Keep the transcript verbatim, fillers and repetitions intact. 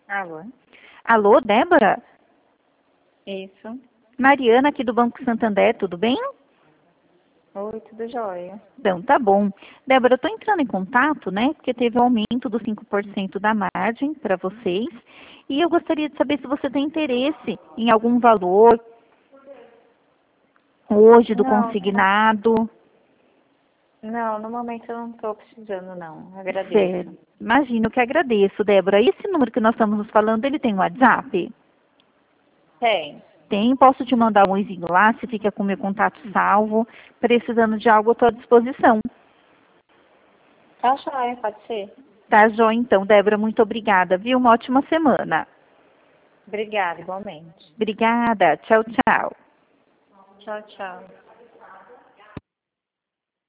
Alô? Alô, Débora? Isso. Mariana aqui do Banco Santander, tudo bem? Oi, tudo jóia. Então, tá bom. Débora, eu estou entrando em contato, né? Porque teve um aumento dos cinco por cento da margem para vocês. E eu gostaria de saber se você tem interesse em algum valor hoje do Não, consignado. não, no momento eu não estou precisando, não. Certo. Agradeço. Imagino que agradeço, Débora. Esse número que nós estamos nos falando, ele tem WhatsApp? Tem. Tem, posso te mandar um oizinho lá, se fica com o meu contato salvo. Precisando de algo, eu estou à disposição. Tá jóia, pode ser. Tá, Jó? Então, Débora, muito obrigada, viu? Uma ótima semana. Obrigada, igualmente. Obrigada. Tchau, tchau. Tchau, tchau.